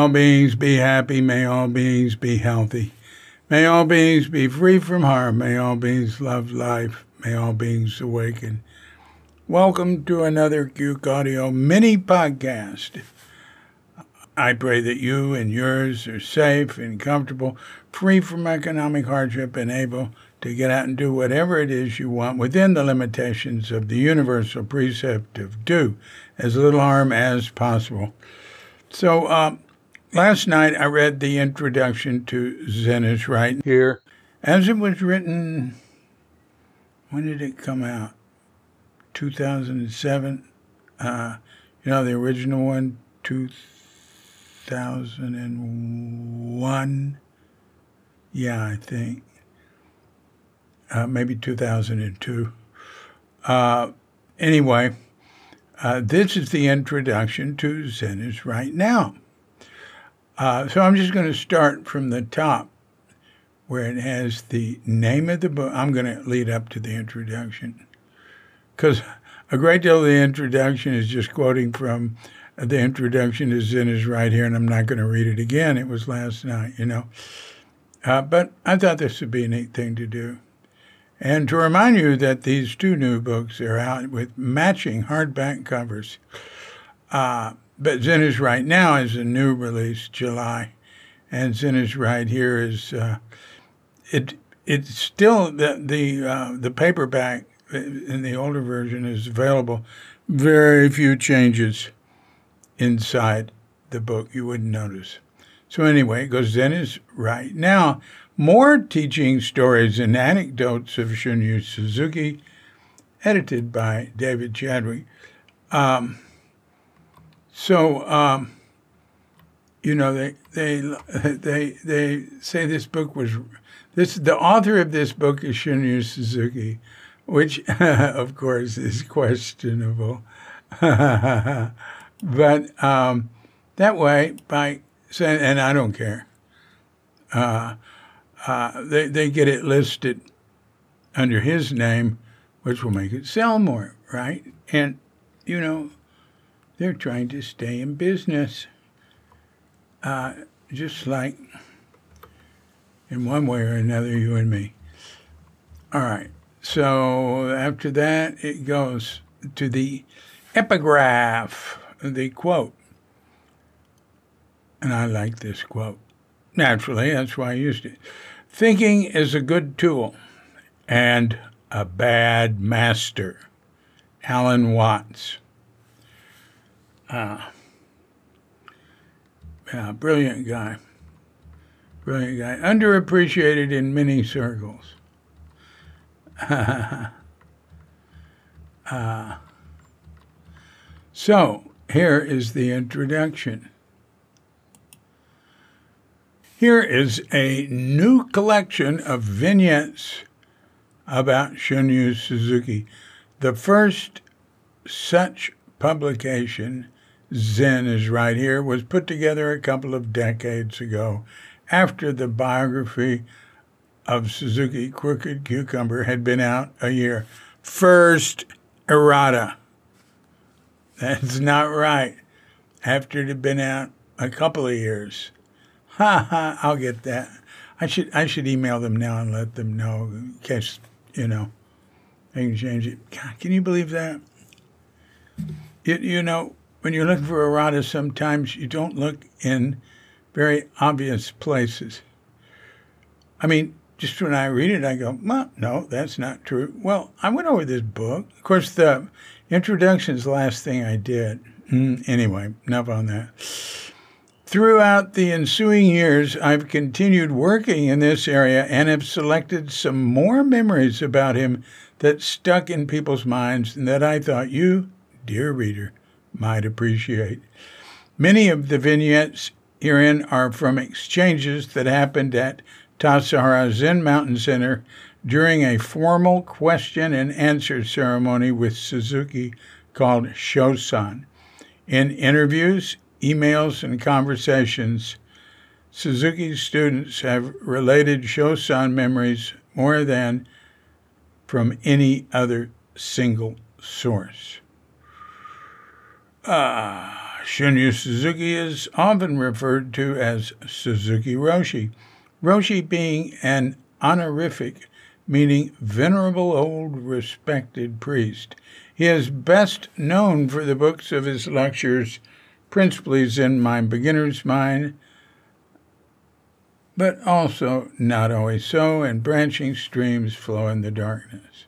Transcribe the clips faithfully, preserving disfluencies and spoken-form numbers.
all beings be happy. May all beings be healthy. May all beings be free from harm. May all beings love life. May all beings awaken. Welcome to another Cuke Audio mini podcast. I pray that you and yours are safe and comfortable, free from economic hardship, and able to get out and do whatever it is you want within the limitations of the universal precept of do as little harm as possible. So uh, last night I read the introduction to Zen is Right Here as it was written. When did it come out? two thousand seven. Uh, you know, the original one, two thousand one. Yeah, I think. Uh, maybe two thousand two. Uh, anyway, uh, this is the introduction to Zen is Right Now. Uh, so I'm just going to start from the top where it has the name of the book. I'm going to lead up to the introduction because a great deal of the introduction is just quoting from the introduction to Zen is Right Here, and I'm not going to read it again. It was last night, you know. Uh, but I thought this would be a neat thing to do. And to remind you that these two new books are out with matching hardback covers. Uh, but Zen is Right Now is a new release, July. And Zen is Right Here is, uh, it. it's still, the the, uh, the paperback in the older version is available. Very few changes inside the book you wouldn't notice. So anyway, it goes Zen is Right Now. More teaching stories and anecdotes of Shunryu Suzuki, edited by David Chadwick. Um, so, um, you know, they they they they say this book was this. The author of this book is Shunryu Suzuki, which of course is questionable. But um, that way, by saying, and I don't care. Uh, Uh, they, they get it listed under his name, which will make it sell more, right? And, you know, they're trying to stay in business, uh, just like in one way or another, you and me. All right. So after that, it goes to the epigraph, the quote. And I like this quote. Naturally, that's why I used it. Thinking is a good tool and a bad master. Alan Watts. Uh, yeah, brilliant guy. Brilliant guy. Underappreciated in many circles. uh, so, here is the introduction. Here is a new collection of vignettes about Shunryu Suzuki. The first such publication, Zen is Right Here, was put together a couple of decades ago after the biography of Suzuki, Crooked Cucumber, had been out a year. First errata. That's not right. After it had been out a couple of years. Ha ha! I'll get that. I should I should email them now and let them know in case, you know, they can change it. God, can you believe that? You, you know, when you're looking for errata, sometimes you don't look in very obvious places. I mean, just when I read it, I go, well, no, that's not true. Well, I went over this book. Of course, the introduction is the last thing I did. Mm, anyway, enough on that. Throughout the ensuing years, I've continued working in this area and have selected some more memories about him that stuck in people's minds and that I thought you, dear reader, might appreciate. Many of the vignettes herein are from exchanges that happened at Tassajara Zen Mountain Center during a formal question and answer ceremony with Suzuki called Shosan. In interviews, emails, and conversations, Suzuki's students have related Shosan memories more than from any other single source. Ah, Shunryu Suzuki is often referred to as Suzuki Roshi, Roshi being an honorific meaning venerable old respected priest. He is best known for the books of his lectures, principally Zen Mind Beginner's Mind, but also Not Always So and Branching Streams Flow in the Darkness.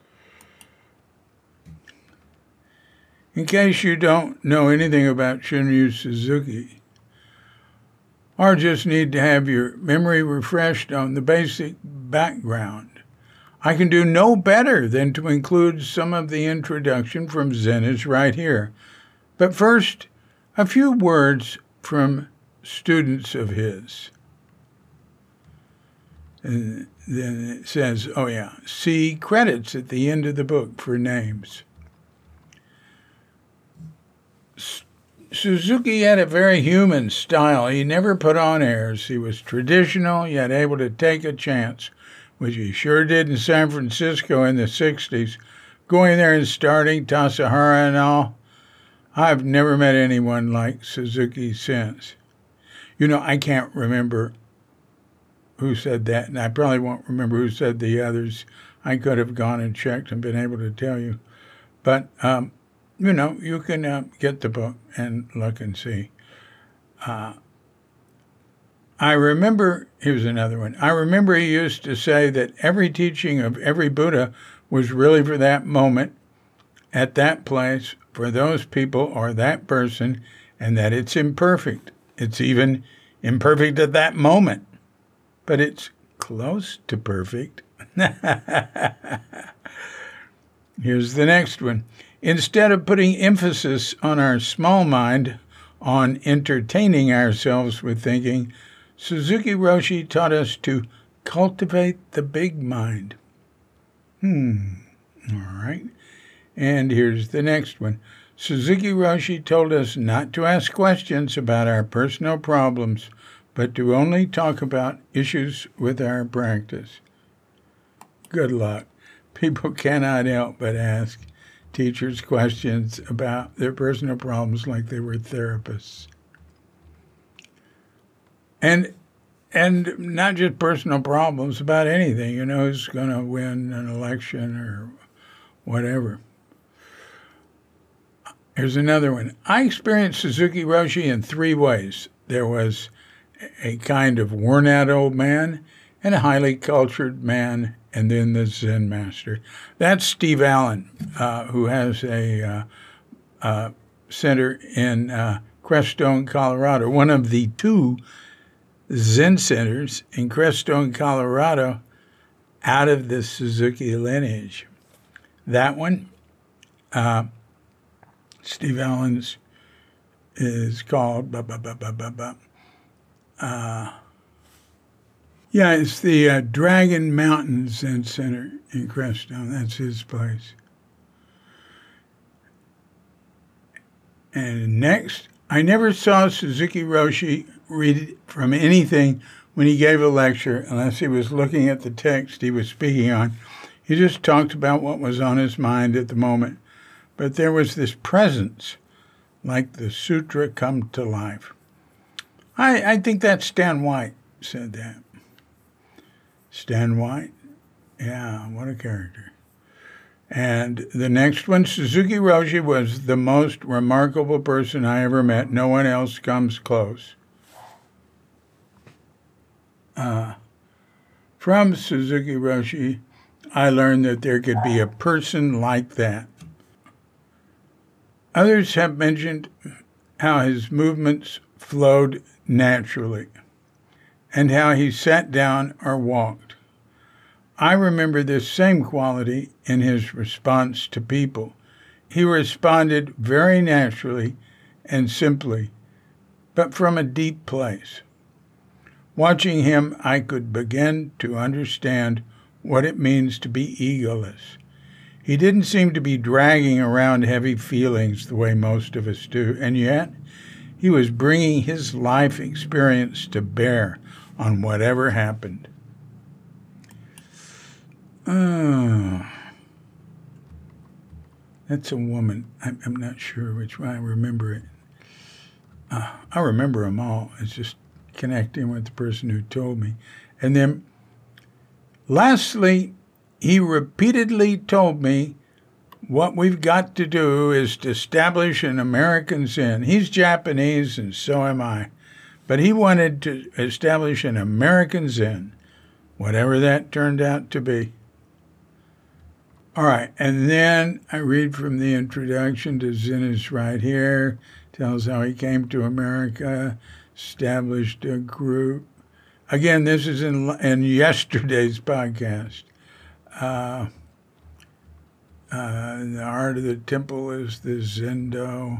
In case you don't know anything about Shunryu Suzuki, or just need to have your memory refreshed on the basic background, I can do no better than to include some of the introduction from Zen is right here. But first, a few words from students of his. And then it says, oh yeah, see credits at the end of the book for names. Suzuki had a very human style. He never put on airs. He was traditional, yet able to take a chance, which he sure did in San Francisco in the sixties, going there and starting Tassajara and all. I've never met anyone like Suzuki since. You know, I can't remember who said that, and I probably won't remember who said the others. I could have gone and checked and been able to tell you. But, um, you know, you can uh, get the book and look and see. Uh, I remember, here's another one. I remember he used to say that every teaching of every Buddha was really for that moment, at that place, for those people or that person, and that it's imperfect. It's even imperfect at that moment, but it's close to perfect. Here's the next one. Instead of putting emphasis on our small mind, on entertaining ourselves with thinking, Suzuki Roshi taught us to cultivate the big mind. Hmm, all right. And here's the next one. Suzuki Roshi told us not to ask questions about our personal problems, but to only talk about issues with our practice. Good luck. People cannot help but ask teachers questions about their personal problems like they were therapists. And and not just personal problems, about anything, you know, who's going to win an election or whatever. Here's another one. I experienced Suzuki Roshi in three ways. There was a kind of worn-out old man and a highly cultured man, and then the Zen master. That's Steve Allen, uh, who has a uh, uh, center in uh, Crestone, Colorado, one of the two Zen centers in Crestone, Colorado, out of the Suzuki lineage. That one, uh, Steve Allen's, is called, blah, blah, blah, blah, blah, blah. Uh, yeah, it's the uh, Dragon Mountain Zen Center in Crestone. That's his place. And next, I never saw Suzuki Roshi read from anything when he gave a lecture unless he was looking at the text he was speaking on. He just talked about what was on his mind at the moment. But there was this presence, like the sutra come to life. I, I think that Stan White said that. Stan White? Yeah, what a character. And the next one, Suzuki Roshi was the most remarkable person I ever met. No one else comes close. Uh, from Suzuki Roshi, I learned that there could be a person like that. Others have mentioned how his movements flowed naturally and how he sat down or walked. I remember this same quality in his response to people. He responded very naturally and simply, but from a deep place. Watching him, I could begin to understand what it means to be egoless. He didn't seem to be dragging around heavy feelings the way most of us do, and yet he was bringing his life experience to bear on whatever happened. Oh, that's a woman. I'm, I'm not sure which one. I remember it. Uh, I remember them all. It's just connecting with the person who told me. And then, lastly, he repeatedly told me what we've got to do is to establish an American Zen. He's Japanese, and so am I. But he wanted to establish an American Zen, whatever that turned out to be. All right, and then I read from the introduction to Zen is right here. Tells how he came to America, established a group. Again, this is in in yesterday's podcast. Uh, uh, the art of the temple is the Zendo.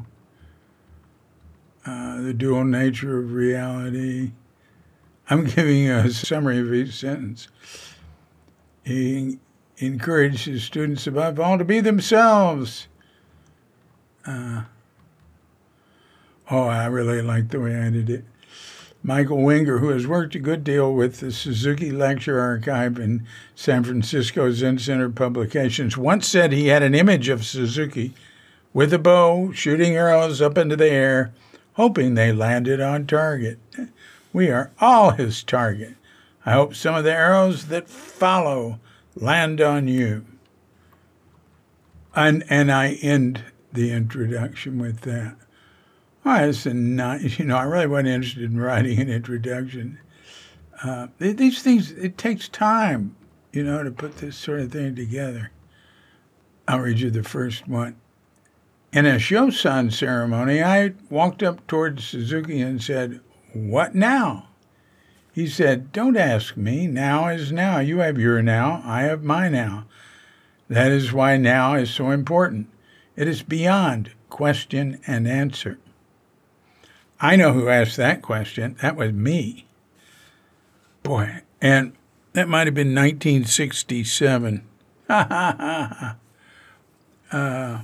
Uh, the dual nature of reality. I'm giving you a summary of each sentence. He encouraged his students above all to be themselves. Uh, oh, I really like the way I did it. Michael Winger, who has worked a good deal with the Suzuki Lecture Archive in San Francisco Zen Center Publications, once said he had an image of Suzuki with a bow shooting arrows up into the air, hoping they landed on target. We are all his target. I hope some of the arrows that follow land on you. And and I end the introduction with that. Oh, it's a nice, you know, I really wasn't interested in writing an introduction. Uh, these things, it takes time, you know, to put this sort of thing together. I'll read you the first one. In a Shosan ceremony, I walked up towards Suzuki and said, "What now?" He said, "Don't ask me. Now is now. You have your now. I have my now. That is why now is so important. It is beyond question and answer." I know who asked that question. That was me. Boy, and that might have been nineteen sixty-seven. Ha ha ha ha. Uh,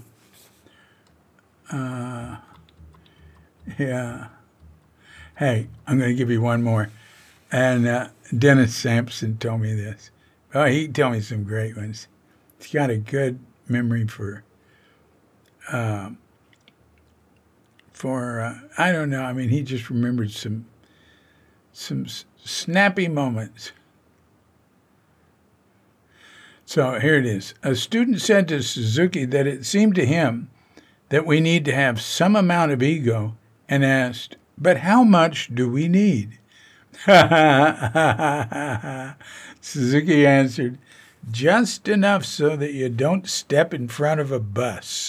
uh, yeah. Hey, I'm going to give you one more. And uh, Dennis Sampson told me this. Oh, he told me some great ones. He's got a good memory for, uh, for uh, I don't know. I mean, he just remembered some, some s- snappy moments. So here it is. A student said to Suzuki that it seemed to him that we need to have some amount of ego, and asked, "But how much do we need?" Suzuki answered, "Just enough so that you don't step in front of a bus."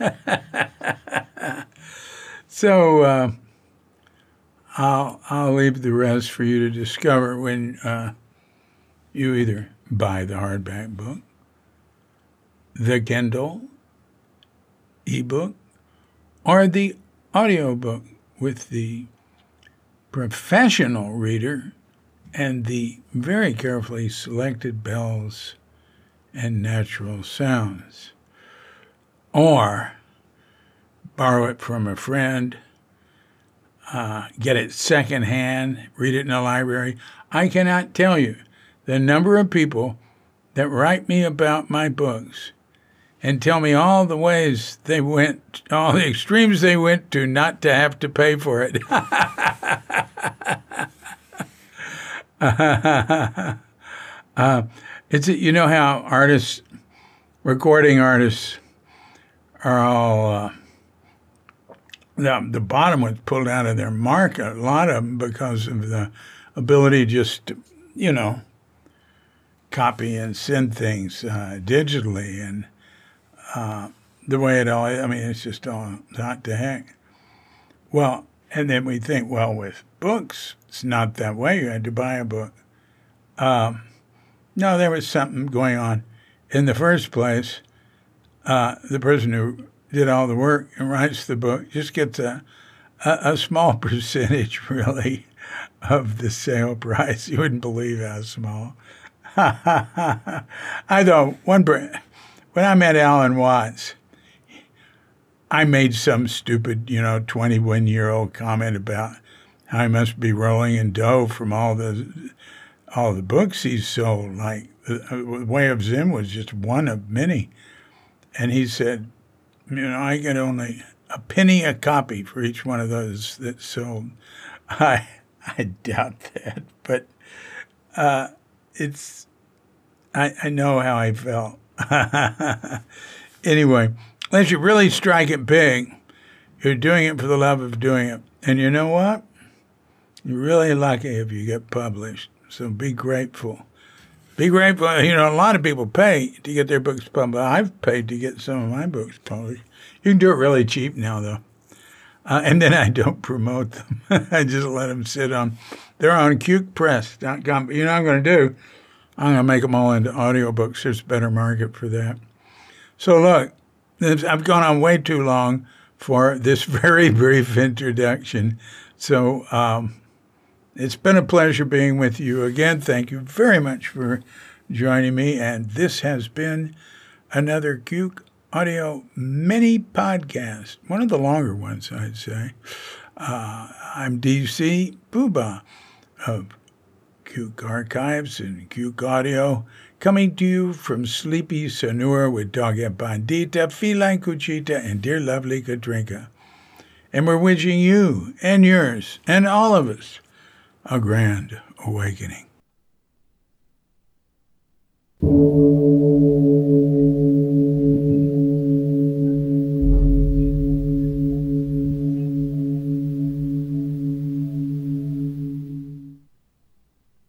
So uh, I'll I'll leave the rest for you to discover when uh, you either buy the hardback book, the Kindle ebook, or the audiobook with the professional reader and the very carefully selected bells and natural sounds. Or borrow it from a friend, uh, get it secondhand, read it in a library. I cannot tell you the number of people that write me about my books and tell me all the ways they went, all the extremes they went to not to have to pay for it. uh, it's you know how artists, recording artists, are all uh, the the bottom was pulled out of their market. A lot of them because of the ability just to, you know, copy and send things uh, digitally and. Uh, the way it all, I mean, it's just all not to heck. Well, and then we think, well, with books, it's not that way. You had to buy a book. Um, no, there was something going on. In the first place, uh, the person who did all the work and writes the book just gets a, a, a small percentage, really, of the sale price. You wouldn't believe how small. I thought one... When I met Alan Watts, I made some stupid, you know, twenty-one-year-old comment about how he must be rolling in dough from all the all the books he sold. Like, the Way of Zen was just one of many. And he said, you know, I get only a penny a copy for each one of those that's sold. I I doubt that, but uh, it's I, I know how I felt. Anyway, unless you really strike it big, you're doing it for the love of doing it. And you know what? You're really lucky if you get published. So be grateful. Be grateful. You know, a lot of people pay to get their books published. I've paid to get some of my books published. You can do it really cheap now, though. Uh, and then I don't promote them. I just let them sit on. They're on cuke press dot com. But you know what I'm going to do? I'm going to make them all into audiobooks. There's a better market for that. So look, I've gone on way too long for this very brief introduction. So um, it's been a pleasure being with you again. Thank you very much for joining me. And this has been another Cuke Audio mini podcast, one of the longer ones, I'd say. Uh, I'm D C Booba of Cuke Archives and Cuke Audio, coming to you from sleepy Sonora with Dogga Bandita, Feline Cuchita, and dear lovely Katrinka. And we're wishing you and yours and all of us a grand awakening.